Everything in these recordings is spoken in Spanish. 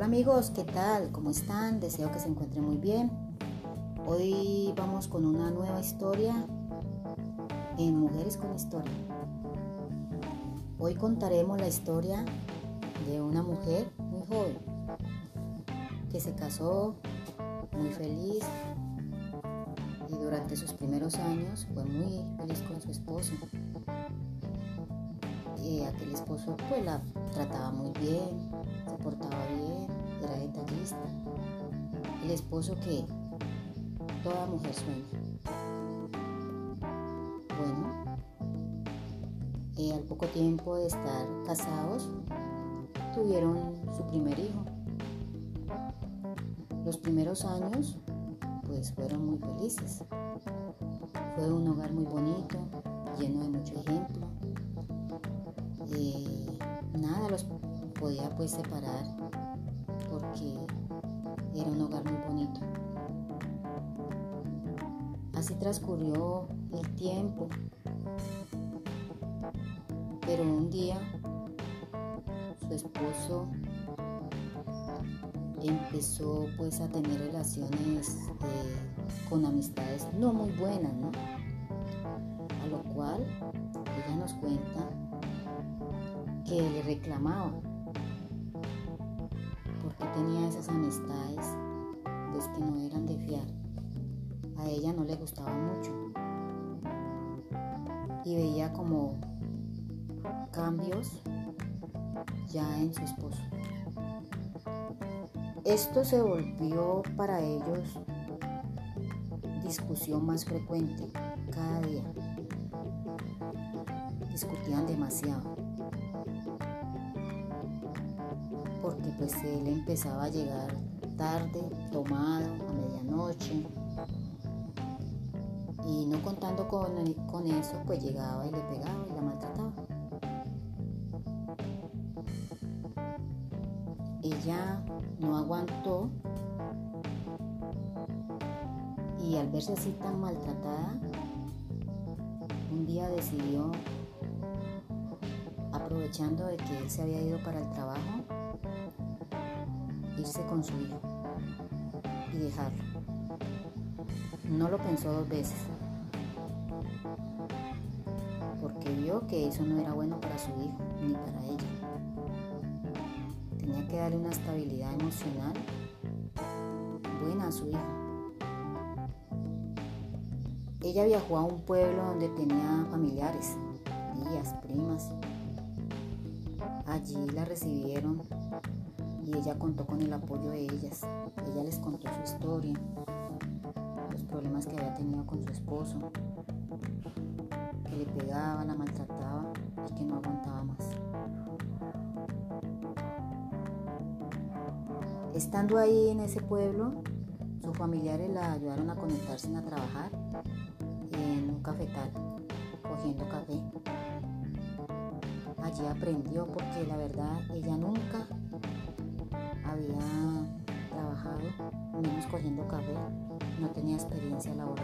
Amigos, ¿qué tal? ¿Cómo están? Deseo que se encuentren muy bien. Hoy vamos con una nueva historia en Mujeres con Historia. Hoy contaremos la historia de una mujer muy joven que se casó muy feliz y durante sus primeros años fue muy feliz con su esposo. Aquel esposo pues la trataba muy bien, se portaba bien, era detallista. El esposo que toda mujer sueña. Bueno, al poco tiempo de estar casados, tuvieron su primer hijo. Los primeros años pues fueron muy felices. Fue un hogar muy bonito, lleno de mucho ejemplo. Nada los podía pues separar porque era un hogar muy bonito. Así transcurrió el tiempo, pero un día su esposo empezó pues a tener relaciones con amistades no muy buenas, ¿no? A lo cual ella nos cuenta que le reclamaba porque tenía esas amistades pues que no eran de fiar. A ella no le gustaba mucho y veía como cambios ya en su esposo. Esto se volvió para ellos discusión más frecuente cada día. Discutían demasiado porque pues él empezaba a llegar tarde, tomado, a medianoche, y no contando con eso pues llegaba y le pegaba y la maltrataba. Ella no aguantó y al verse así tan maltratada, un día decidió, aprovechando de que él se había ido para el trabajo, irse con su hijo y dejarlo. No lo pensó dos veces porque vio que eso no era bueno para su hijo ni para ella. Tenía que darle una estabilidad emocional buena a su hijo. Ella viajó a un pueblo donde tenía familiares, tías, primas. Allí la recibieron y ella contó con el apoyo de ellas. Ella les contó su historia, los problemas que había tenido con su esposo, que le pegaba, la maltrataba y que no aguantaba más. Estando ahí en ese pueblo, sus familiares la ayudaron a conectarse a trabajar en un cafetal, cogiendo café. Allí aprendió porque la verdad ella nunca había trabajado, menos cogiendo café, no tenía experiencia laboral.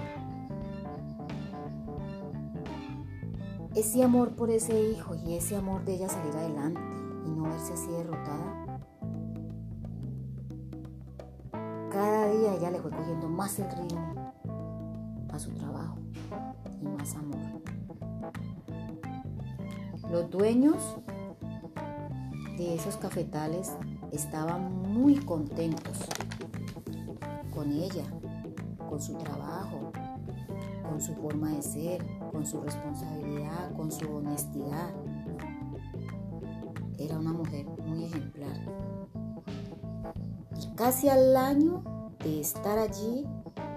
Ese amor por ese hijo y ese amor de ella salir adelante y no verse así derrotada, cada día ella le fue cogiendo más el ritmo a su trabajo y más amor. Los dueños de esos cafetales estaban muy contentos con ella, con su trabajo, con su forma de ser, con su responsabilidad, con su honestidad. Era una mujer muy ejemplar. Y casi al año de estar allí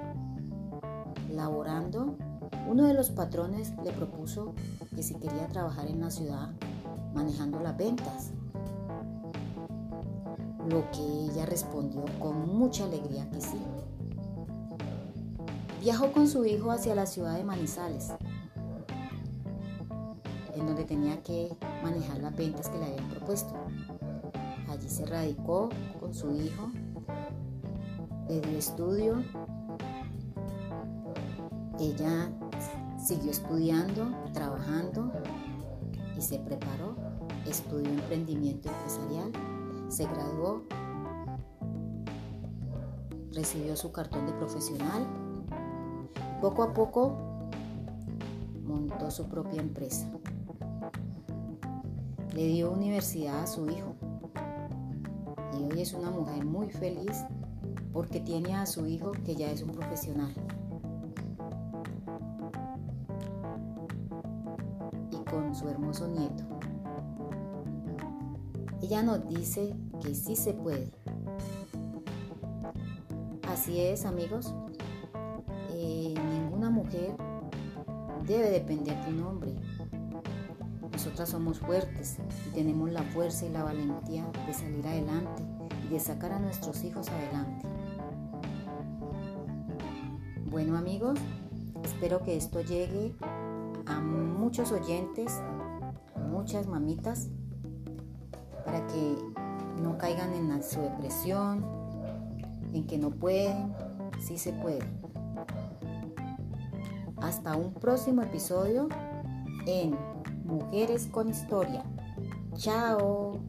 laborando, uno de los patrones le propuso que si quería trabajar en la ciudad manejando las ventas, lo que ella respondió con mucha alegría que sí. Viajó con su hijo hacia la ciudad de Manizales, en donde tenía que manejar las ventas que le habían propuesto. Allí se radicó con su hijo, le dio estudio. Ella siguió estudiando, trabajando y se preparó, estudió emprendimiento empresarial, se graduó recibió su cartón de profesional. Poco a poco montó su propia empresa. Le dio universidad a su hijo y hoy es una mujer muy feliz porque tiene a su hijo que ya es un profesional. Y con su hermoso nieto. Ella nos dice que sí se puede. Así es, amigos. Ninguna mujer debe depender de un hombre. Nosotras somos fuertes y tenemos la fuerza y la valentía de salir adelante y de sacar a nuestros hijos adelante. Bueno, amigos, espero que esto llegue a muchos oyentes, a muchas mamitas, para que no caigan en su depresión, en que no pueden, sí se puede. Hasta un próximo episodio en Mujeres con Historia. ¡Chao!